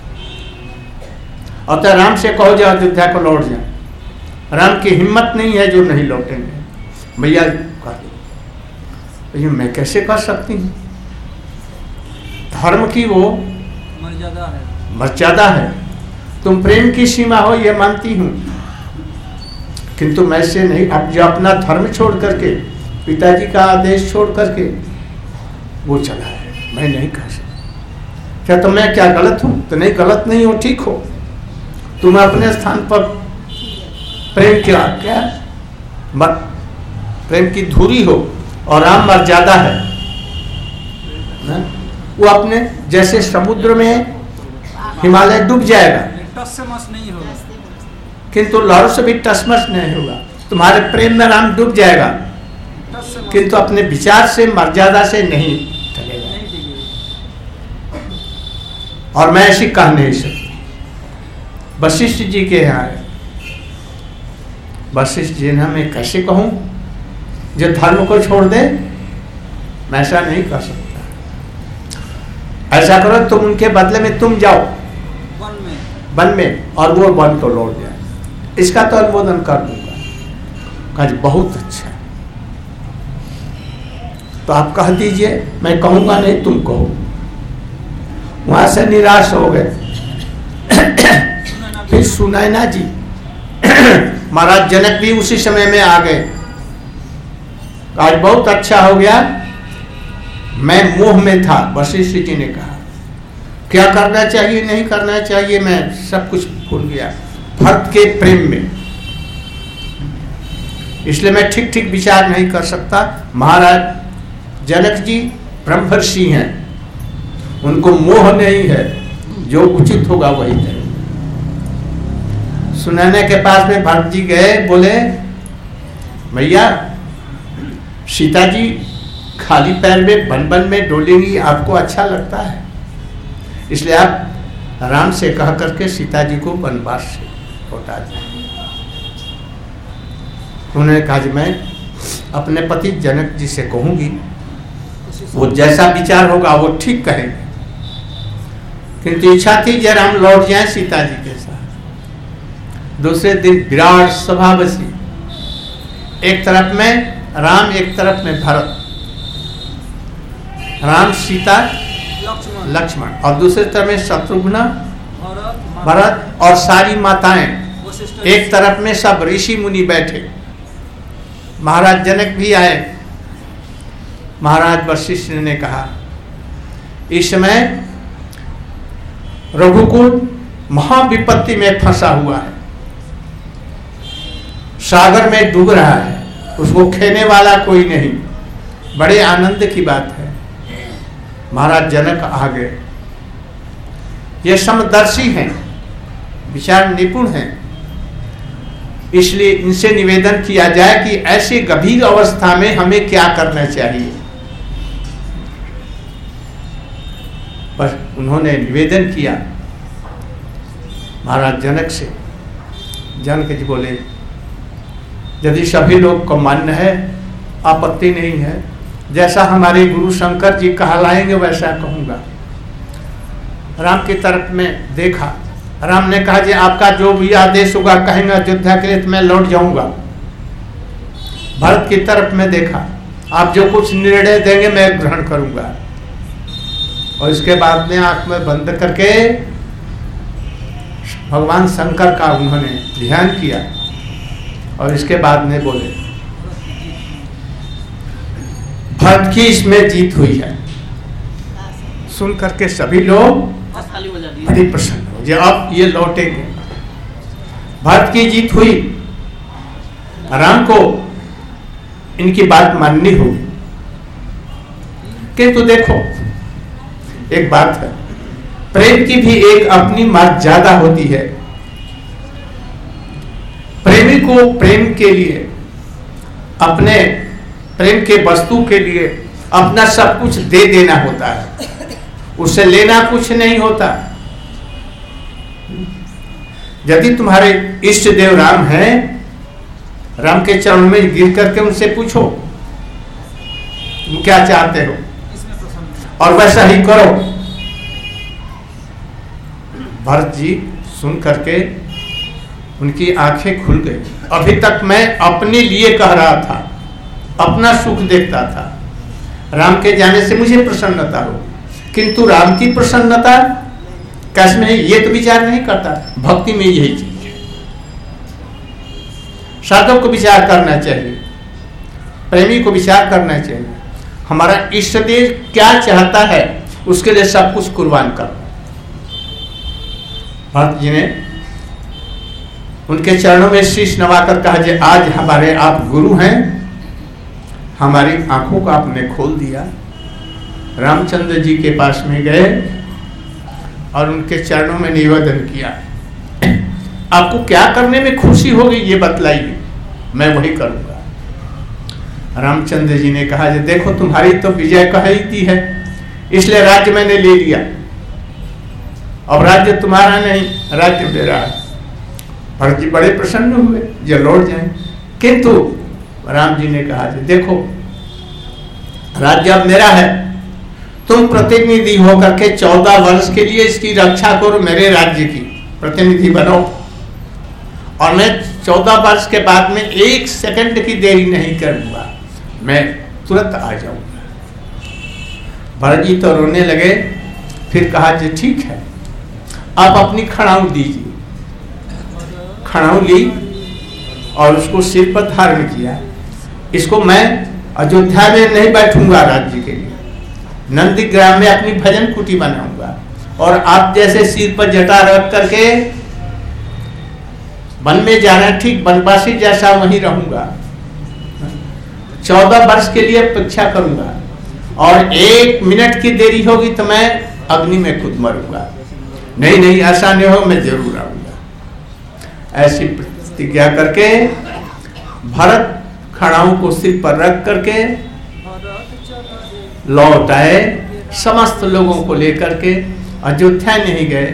और तो राम से कहो जो अयोध्या को लौट जाए। राम की हिम्मत नहीं है जो नहीं लौटेंगे। भैया भैया मैं कैसे कर सकती हूँ? धर्म की वो मर्यादा है, मर्यादा है। तुम प्रेम की सीमा हो ये मानती हूँ, किंतु मैं से नहीं। अब जो अपना धर्म छोड़ करके, पिताजी का आदेश छोड़ करके वो चला है, मैं नहीं कह सकता। क्या तो मैं क्या गलत हूं? तो नहीं, गलत नहीं हो, ठीक हो। तुम अपने स्थान पर प्रेम क्या क्या मत प्रेम की धुरी हो और राम मर्यादा है ना? वो अपने जैसे समुद्र में हिमालय डूब जाएगा, टस से मस नहीं होगा, किंतु लहरों से भी टसमस नहीं होगा। तुम्हारे प्रेम में राम डूब जाएगा, टस से मस किंतु अपने विचार से मर्यादा से नहीं टलेगा। नहीं टिकेगी। और मैं ऐसी कह नहीं सकती। वशिष्ठ जी के यहाँ है, वशिष्ठ जी ने मैं कैसे कहूँ जो धर्म को छोड़ दे? मैं ऐसा नहीं कर सकता। ऐसा करो, तुम उनके बदले में तुम जाओ वन में वन में और वो वन तो लौट जाए, इसका तो अनुमोदन कर दूंगा। कहा जी बहुत अच्छा, तो आप कह दीजिए, मैं कहूंगा नहीं, तुम कहो। वहां से निराश हो गए। फिर सुनैना जी महाराज जनक भी उसी समय में आ गए। आज बहुत अच्छा हो गया, मैं मोह में था। वशिष्ठ जी ने कहा क्या करना चाहिए नहीं करना चाहिए, मैं सब कुछ भूल गया भक्त के प्रेम में, इसलिए मैं ठीक ठीक विचार नहीं कर सकता। महाराज जनक जी ब्रह्मर्षि हैं, उनको मोह नहीं है, जो उचित होगा वही करें। सुनैना के पास में भरत जी गए, बोले भैया सीता जी खाली पैर में वन वन में डोलेंगी, आपको अच्छा लगता है, इसलिए आप राम से कह करके सीता जी को वनवास से लौटा दें। उन्होंने कहा जी मैं अपने पति जनक जी से कहूंगी, वो जैसा विचार होगा वो ठीक कहेंगे, किंतु इच्छा थी जब राम लौट जाए सीता जी के साथ। दूसरे दिन विराट सभा बसी, एक तरफ में राम एक तरफ में भरत, राम सीता लक्ष्मण लक्ष्मण और दूसरे तरफ में शत्रुघ्न भरत भरत और सारी माताएं, वशिष्ठ एक तरफ में सब ऋषि मुनि बैठे। महाराज जनक भी आए। महाराज वशिष्ठ ने कहा इस समय रघुकुल महाविपत्ति में फंसा हुआ है, सागर में डूब रहा है, उसको खेने वाला कोई नहीं, बड़े आनंद की बात है। महाराज जनक आ गए। ये समदर्शी हैं, विचार निपुण हैं, इसलिए इनसे निवेदन किया जाए कि ऐसी गंभीर अवस्था में हमें क्या करना चाहिए। पर उन्होंने निवेदन किया महाराज जनक से। जनक जी बोले यदि सभी लोग को मान्य है, आपत्ति नहीं है, जैसा हमारे गुरु शंकर जी कहलाएंगे वैसा कहूंगा। राम की तरफ में देखा, राम ने कहा जी आपका जो भी आदेश होगा कहेंगे अयोध्या के लिए तो मैं लौट जाऊंगा। भरत की तरफ में देखा, आप जो कुछ निर्णय देंगे मैं ग्रहण करूंगा। और इसके बाद में आंख में बंद करके भगवान शंकर का उन्होंने ध्यान किया और इसके बाद में बोले भरत की इसमें जीत हुई है। सुन करके सभी लोग बड़ी प्रसन्न हो गए, अब ये लौटेंगे। भरत की जीत हुई, राम को इनकी बात माननी होगी। किंतु देखो एक बात है, प्रेम की भी एक अपनी मर्यादा होती है। प्रेमी को प्रेम के लिए, अपने प्रेम के वस्तु के लिए अपना सब कुछ दे देना होता है, उससे लेना कुछ नहीं होता। यदि तुम्हारे इष्ट देव राम हैं, राम के चरणों में गिर करके उनसे पूछो तुम क्या चाहते हो और वैसा ही करो। भरत जी सुन करके उनकी आंखें खुल गई। अभी तक मैं अपने लिए कह रहा था, अपना सुख देखता था, राम के जाने से मुझे प्रसन्नता हो, किंतु राम की प्रसन्नता कैसे में ये तो विचार नहीं करता। भक्ति में यही चीज है, साधक को विचार करना चाहिए, प्रेमी को विचार करना चाहिए, हमारा इष्ट देव क्या चाहता है उसके लिए सब कुछ कुर्बान कर। भरत जी ने उनके चरणों में शीश नवाकर कहा जी आज हमारे आप गुरु हैं, हमारी आंखों को आपने खोल दिया। रामचंद्र जी के पास में गए और उनके चरणों में निवेदन किया, आपको क्या करने में खुशी होगी ये बतलाइए, मैं वही करूंगा। रामचंद्र जी ने कहा जी देखो तुम्हारी तो विजय कह ही दी है, इसलिए राज्य मैंने ले लिया, अब राज्य तुम्हारा नहीं, राज्य मेरा है। भरत जी बड़े प्रसन्न हुए, जो लौट जाए। किंतु राम जी ने कहा जी देखो राज्य अब मेरा है, तुम प्रतिनिधि होकर के चौदह वर्ष के लिए इसकी रक्षा करो, मेरे राज्य की प्रतिनिधि बनो, और मैं चौदह वर्ष के बाद में एक सेकंड की देरी नहीं करूंगा, मैं तुरंत आ जाऊंगा। भरत जी तो रोने लगे, फिर कहा जी ठीक है आप अपनी खड़ाऊ दीजिए। खड़ाऊ ली और उसको सिर पर धारण किया, इसको मैं अयोध्या में नहीं बैठूंगा राज्य के लिए, नंदीग्राम में अपनी भजन कुटी बनाऊंगा, और आप जैसे सिर पर जटा रख करके वन में जाना, ठीक वनवासी जैसा वहीं रहूंगा, चौदह वर्ष के लिए प्रतीक्षा करूंगा, और एक मिनट की देरी होगी तो मैं अग्नि में खुद मरूंगा। नहीं नहीं ऐसा नहीं हो, मैं जरूर आऊंगा। ऐसी प्रतिज्ञा करके भरत खड़ाऊ को सिर पर रख करके लौट आए, समस्त लोगों को लेकर के अयोध्या नहीं गए।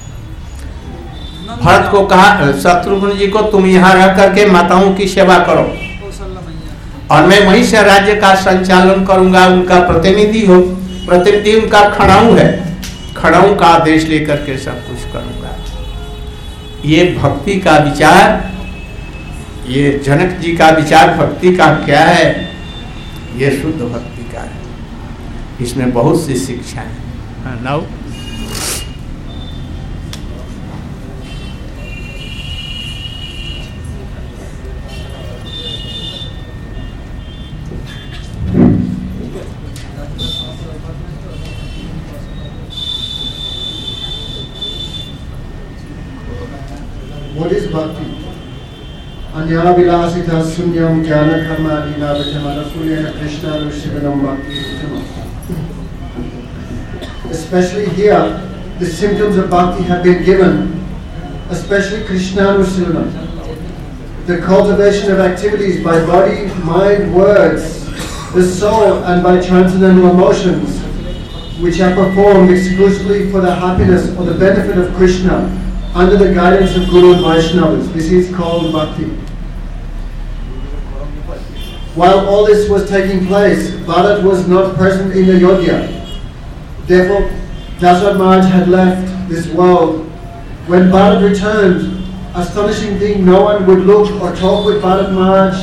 भरत को कहा शत्रुघ्न जी को तुम यहाँ रह करके माताओं की सेवा करो, और मैं वहीं से राज्य का संचालन करूंगा, उनका प्रतिनिधि हो, प्रतिनिधि उनका खड़ाऊ है, खड़ाऊ का आदेश लेकर के सब कुछ करूंगा। ये भक्ति का विचार, ये जनक जी का विचार भक्ति का क्या है, ये शुद्ध भक्ति का है, इसमें बहुत सी शिक्षा है। Now What is bhakti? Anya vilasita sunyam jnana karma adinabhijamana pulyana krishna rushivanam bhakti uttamam. Especially here, the symptoms of bhakti have been given, especially krishna rushivanam. The cultivation of activities by body, mind, words, the soul, and by transcendental emotions, which are performed exclusively for the happiness or the benefit of Krishna, under the guidance of Guru and Vaishnavas. This is called bhakti. While all this was taking place, Bharat was not present in Ayodhya. Therefore, Dasarth Maharaj had left this world. When Bharat returned, astonishing thing, no one would look or talk with Bharat Maharaj.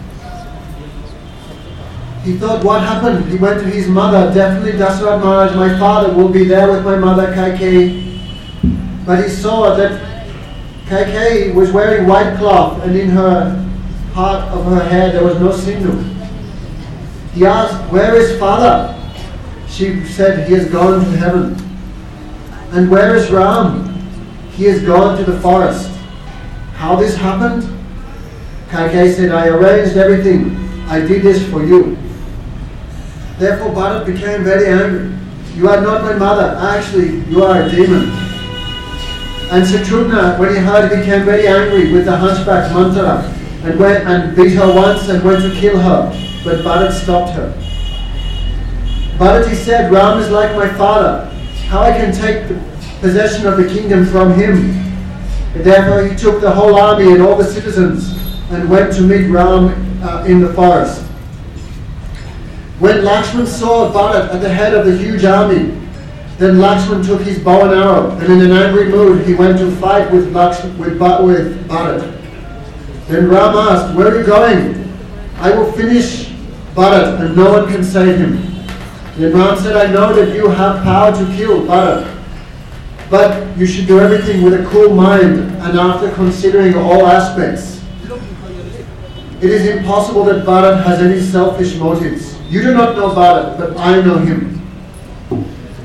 He thought, what happened? He went to his mother. Definitely Dasarth Maharaj, my father, will be there with my mother Kaikeyi. But he saw that Kaikeyi was wearing white cloth, and in her part of her hair there was no sindu. He asked, where is father? She said, he has gone to heaven. And where is Ram? He has gone to the forest. How this happened? Kaikeyi said, I arranged everything. I did this for you. Therefore Bharat became very angry. You are not my mother. Actually, you are a demon. And Shatrughna, when he heard, became very angry with the hunchback Manthara, and went and beat her once and went to kill her. But Bharat stopped her. Bharat, he said, Ram is like my father. How I can take the possession of the kingdom from him? And therefore he took the whole army and all the citizens and went to meet Ram uh, in the forest. When Lakshman saw Bharat at the head of the huge army, then Lakshman took his bow and arrow, and in an angry mood he went to fight with Lakshman, with, with Bharat. Then Ram asked, where are you going? I will finish Bharat and no one can save him. Then Ram said, I know that you have power to kill Bharat, but you should do everything with a cool mind and after considering all aspects. It is impossible that Bharat has any selfish motives. You do not know Bharat, but I know him.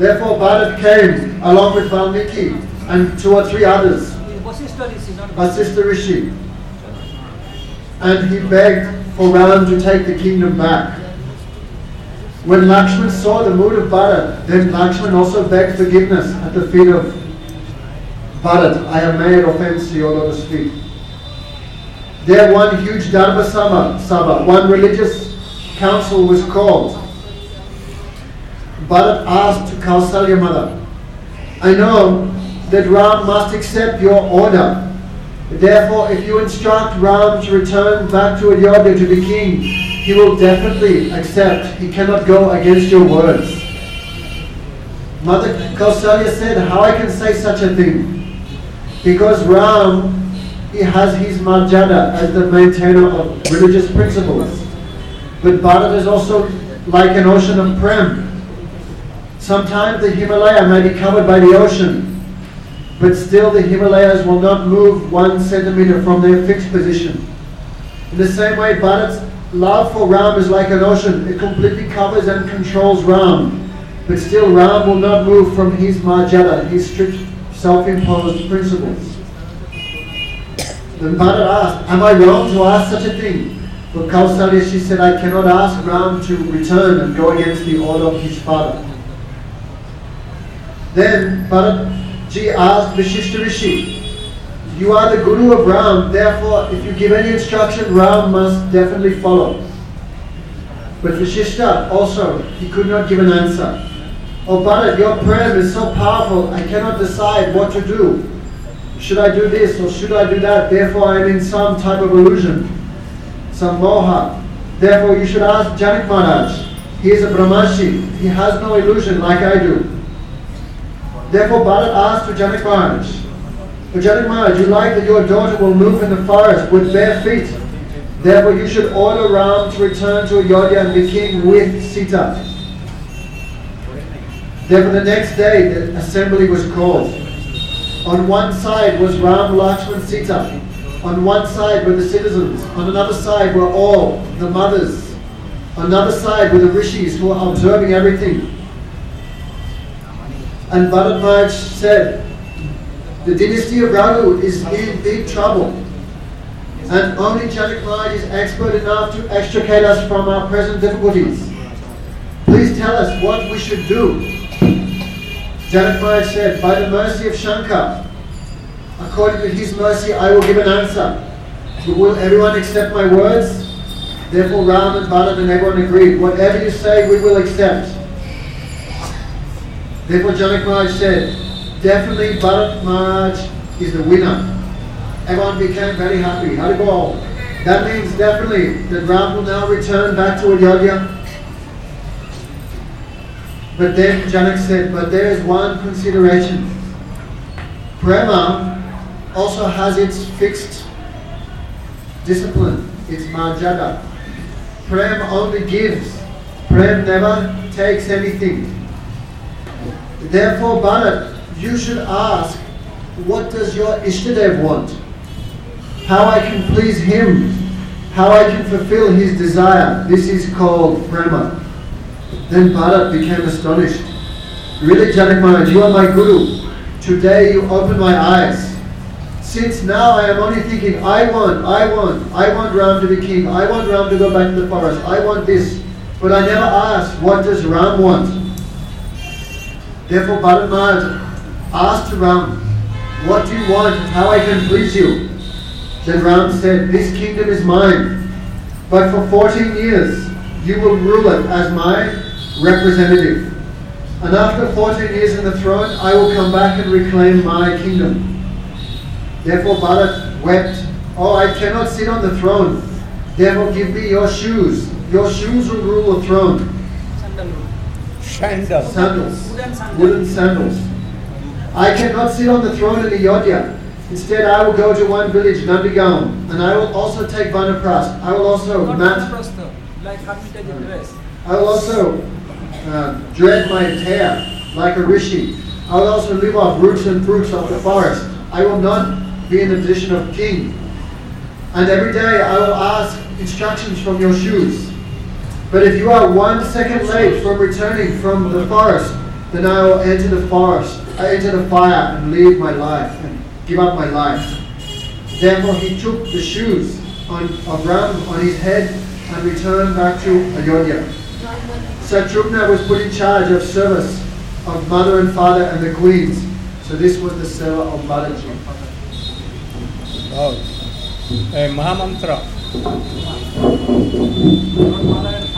Therefore Bharat came along with Valmiki and two or three others, Vasishtha Rishi, not Vasishtha Rishi, and he begged for Ram to take the kingdom back. When Lakshman saw the mood of Bharat, then Lakshman also begged forgiveness at the feet of Bharat. I have made offense to your lotus feet. There one huge Dharma Sabha, Sabha, one religious council was called. Bharat asked to Kausalya mother, I know that Ram must accept your order. Therefore, if you instruct Ram to return back to Ayodhya to be king, he will definitely accept. He cannot go against your words. Mother Kausalya said, how I can say such a thing? Because Ram, he has his marjada as the maintainer of religious principles. But Bharat is also like an ocean of prem. Sometimes the Himalaya may be covered by the ocean, but still the Himalayas will not move one centimeter from their fixed position. In the same way, Bharat's love for Ram is like an ocean. It completely covers and controls Ram, but still Ram will not move from his marjada, his strict self-imposed principles. Then Bharat asked, am I wrong to ask such a thing? But Kausalya, she said, I cannot ask Ram to return and go against the order of his father. Then Bharatji asked Vasishtha Rishi, you are the Guru of Ram, therefore if you give any instruction, Ram must definitely follow. But Vasishtha also, he could not give an answer. Oh Bharat, your prayer is so powerful, I cannot decide what to do. Should I do this or should I do that? Therefore I am in some type of illusion, some moha. Therefore you should ask Janak Maharaj. He is a Brahmashi, he has no illusion like I do. Therefore Bharat asked to Janak Maharaj, but Janak Maharaj, you like that your daughter will move in the forest with bare feet. Therefore you should order Ram to return to Ayodhya and be king with Sita. Therefore the next day the assembly was called. On one side was Ram, Lakshman, Sita. On one side were the citizens. On another side were all the mothers. On another side were the rishis who were observing everything. And Bharat Maharaj said, the dynasty of Raghu is in big trouble. And only Janak Maharaj is expert enough to extricate us from our present difficulties. Please tell us what we should do. Janak Maharaj said, by the mercy of Shankar, according to his mercy, I will give an answer. But will everyone accept my words? Therefore Ram and Bharat and everyone agreed, whatever you say, we will accept. Therefore Janak Maharaj said, definitely Bharat Maharaj is the winner. Everyone became very happy. Haribol. That means definitely that Ram will now return back to Ayodhya. But then Janak said, but there is one consideration. Prema also has its fixed discipline, its marjada. Prem only gives. Prem never takes anything. Therefore, Bharat, you should ask, what does your Ishtadev want? How I can please him? How I can fulfill his desire? This is called Prema. Then Bharat became astonished. Really, Janak Maharaj, you are my Guru. Today you opened my eyes. Since now I am only thinking, I want, I want, I want Ram to be king. I want Ram to go back to the forest. I want this. But I never asked, what does Ram want? Therefore Bharat Maharaj asked Ram, what do you want? How I can please you? Then Ram said, this kingdom is mine. But for fourteen years, you will rule it as my representative. And after fourteen years in the throne, I will come back and reclaim my kingdom. Therefore Bharat wept, oh, I cannot sit on the throne. Therefore give me your shoes. Your shoes will rule the throne. Sandals. Sandals. Wooden sandals. Wooden sandals. I cannot sit on the throne in Ayodhya. Instead, I will go to one village, Nandigaon, and I will also take Vanaprast. I will also Not mat. Vanaprastha, like hermitage dress. I will also uh, dread my hair like a rishi. I will also live off roots and fruits of the forest. I will not be in the position of king. And every day I will ask instructions from your shoes. But if you are one second late from returning from the forest, then I will enter the forest, I enter the fire and leave my life and give up my life. Therefore he took the shoes on, of Ram on his head and returned back to Ayodhya. Satrugna was put in charge of service of mother and father and the queens. So this was the seva of Balaji. Oh. A Mahamantra.